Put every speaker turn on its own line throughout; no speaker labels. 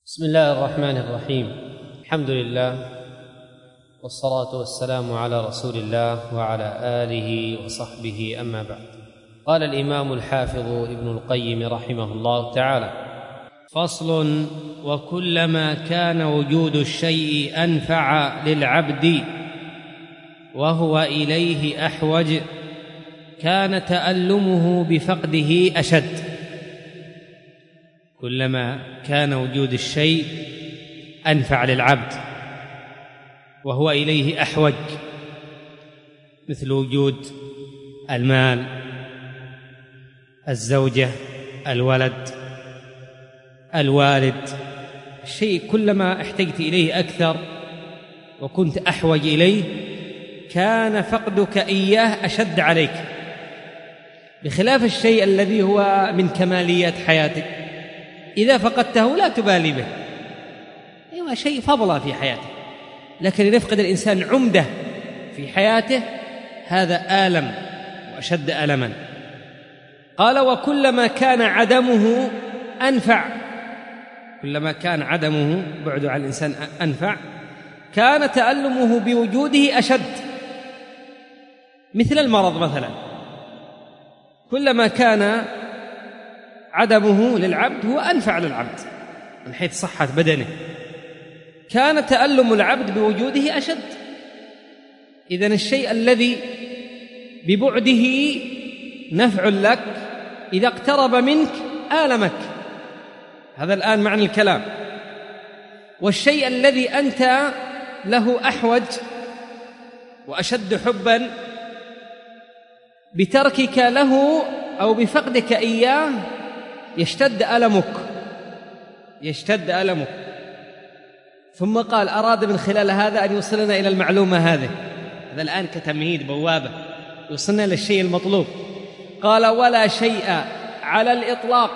بسم الله الرحمن الرحيم. الحمد لله والصلاة والسلام على رسول الله وعلى آله وصحبه، أما بعد. قال الإمام الحافظ ابن القيم رحمه الله تعالى: فصل: وكلما كان وجود الشيء أنفع للعبد وهو إليه أحوج كان تألمه بفقده أشد. كلما كان وجود الشيء أنفع للعبد وهو إليه أحوج، مثل وجود المال، الزوجة، الولد، الوالد، الشيء كلما احتجت إليه أكثر وكنت أحوج إليه كان فقدك إياه أشد عليك، بخلاف الشيء الذي هو من كماليات حياتك إذا فقدته لا تبالي به، أيوة شيء فضلا في حياته. لكن إذا يفقد الإنسان عمدة في حياته هذا آلم وأشد ألما. قال: وكلما كان عدمه أنفع، كلما كان عدمه بعد عن الإنسان أنفع كان تألمه بوجوده أشد، مثل المرض مثلا، كلما كان عدمه للعبد هو أنفع للعبد من حيث صحة بدنه كان تألم العبد بوجوده أشد. إذن الشيء الذي ببعده نفع لك إذا اقترب منك آلمك، هذا الآن معنى الكلام. والشيء الذي أنت له أحوج وأشد حبا بتركك له أو بفقدك إياه يشتد ألمك. ثم قال: أراد من خلال هذا أن يوصلنا إلى المعلومة هذه، هذا الآن كتمهيد بوابة يوصلنا للشيء المطلوب. قال: ولا شيء على الإطلاق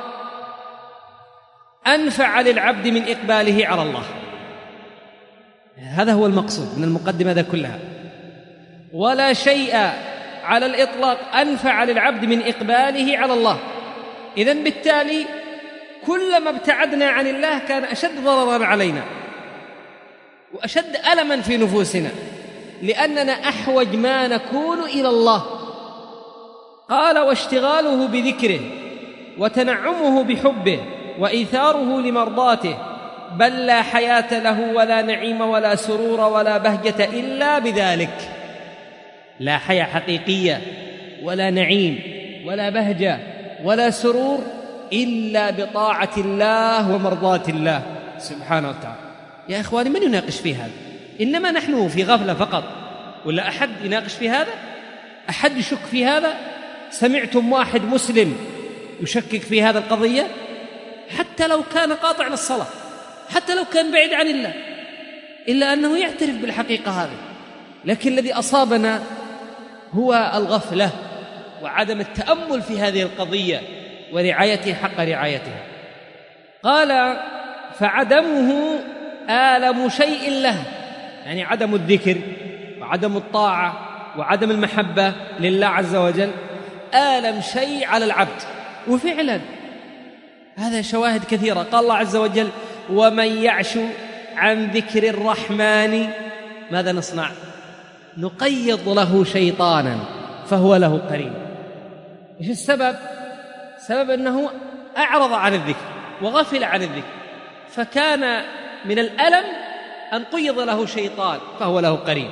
أنفع للعبد من إقباله على الله. هذا هو المقصود من المقدمة هذا كلها. ولا شيء على الإطلاق أنفع للعبد من إقباله على الله. إذن بالتالي كلما ابتعدنا عن الله كان أشد ضررا علينا وأشد ألما في نفوسنا، لأننا أحوج ما نكون إلى الله. قال: واشتغاله بذكره وتنعمه بحبه وإيثاره لمرضاته، بل لا حياة له ولا نعيم ولا سرور ولا بهجة إلا بذلك. لا حياة حقيقية ولا نعيم ولا بهجة ولا سرور إلا بطاعة الله ومرضاة الله سبحانه وتعالى. يا إخواني، من يناقش في هذا؟ إنما نحن في غفلة فقط، ولا أحد يناقش في هذا؟ أحد يشك في هذا؟ سمعتم واحد مسلم يشكك في هذا القضية؟ حتى لو كان قاطع للصلاة، حتى لو كان بعيد عن الله، إلا أنه يعترف بالحقيقة هذه. لكن الذي أصابنا هو الغفلة وعدم التأمل في هذه القضية ورعايته حق رعايتها. قال: فعدمه آلم شيء له، يعني عدم الذكر وعدم الطاعة وعدم المحبة لله عز وجل آلم شيء على العبد. وفعلا هذا شواهد كثيرة. قال الله عز وجل: ومن يعش عن ذكر الرحمن ماذا نصنع؟ نقيض له شيطانا فهو له قرين. إيش السبب؟ سبب أنه أعرض عن الذكر وغفل عن الذكر، فكان من الألم أن قيض له شيطان فهو له قرين،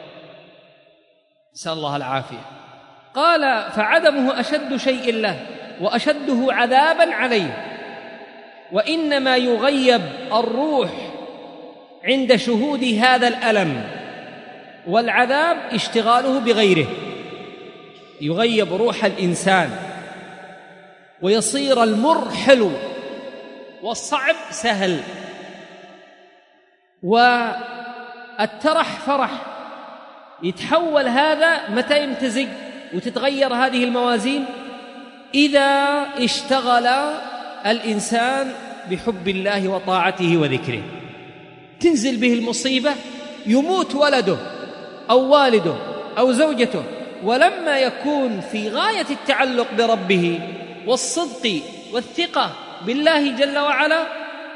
نسأل الله العافية. قال: فعدمه أشد شيء له وأشده عذابا عليه، وإنما يغيب الروح عند شهود هذا الألم، والعذاب اشتغاله بغيره. يغيب روح الإنسان ويصير المر حلو والصعب سهل والترح فرح. يتحول هذا متى يمتزج وتتغير هذه الموازين؟ إذا اشتغل الإنسان بحب الله وطاعته وذكره. تنزل به المصيبة، يموت ولده أو والده أو زوجته، ولما يكون في غاية التعلق بربه والصدق والثقة بالله جل وعلا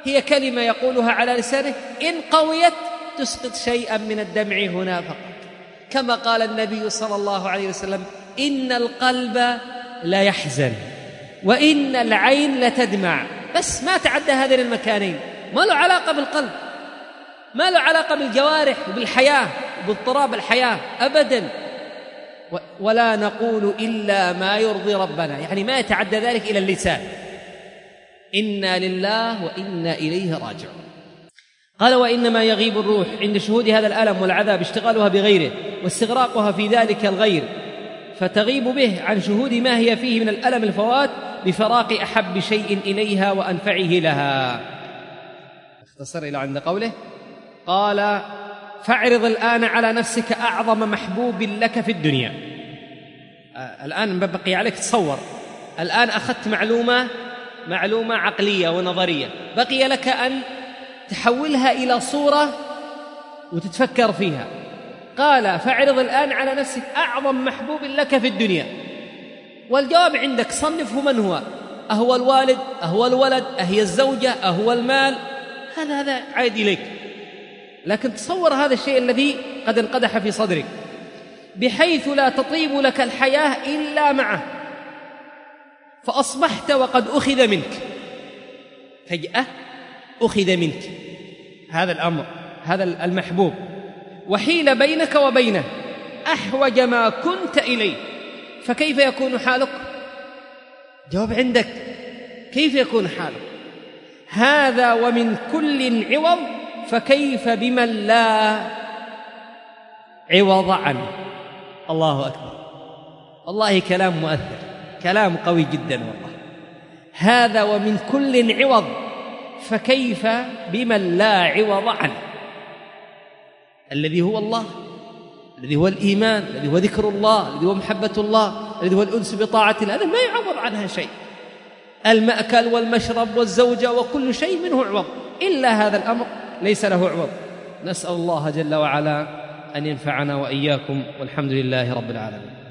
هي كلمة يقولها على لسانه، إن قويت تسقط شيئا من الدمع هنا فقط، كما قال النبي صلى الله عليه وسلم: إن القلب لا يحزن وإن العين لتدمع. بس ما تعدى هذين المكانين، ما له علاقة بالقلب، ما له علاقة بالجوارح وبالحياة وباضطراب الحياة أبدا. ولا نقول إلا ما يرضي ربنا، يعني ما يتعدى ذلك إلى اللسان. إنا لله وإنا إليه راجعون. قال: وإنما يغيب الروح عند شهود هذا الألم والعذاب اشتغالها بغيره واستغراقها في ذلك الغير، فتغيب به عن شهود ما هي فيه من الألم الفوات بفراق أحب شيء إليها وأنفعه لها. اختصر إلى عند قوله: قال: فاعرض الآن على نفسك أعظم محبوب لك في الدنيا. الآن بقي عليك تصور، الآن أخذت معلومة عقلية ونظرية، بقي لك أن تحولها إلى صورة وتتفكر فيها. قال: فاعرض الآن على نفسك أعظم محبوب لك في الدنيا، والجواب عندك صنفه من هو؟ أهو الوالد؟ أهو الولد؟ أهي الزوجة؟ أهو المال؟ هذا عائد إليك، لكن تصور هذا الشيء الذي قد انقدح في صدرك بحيث لا تطيب لك الحياة إلا معه، فأصبحت وقد أخذ منك فجأة، أخذ منك هذا الأمر، هذا المحبوب، وحيل بينك وبينه أحوج ما كنت إليه، فكيف يكون حالك؟ جواب عندك، كيف يكون حالك؟ هذا ومن كل عوض، فكيف بمن لا عوض عنه؟ الله أكبر، والله كلام مؤثر، كلام قوي جدا والله. هذا ومن كل عوض، فكيف بمن لا عوض عنه؟ الذي هو الله، الذي هو الإيمان، الذي هو ذكر الله، الذي هو محبة الله، الذي هو الأنس بطاعة الله، هذا ما يعوض عنها شيء. المأكل والمشرب والزوجة وكل شيء منه عوض، إلا هذا الأمر ليس له عوض. نسأل الله جل وعلا أن ينفعنا وإياكم، والحمد لله رب العالمين.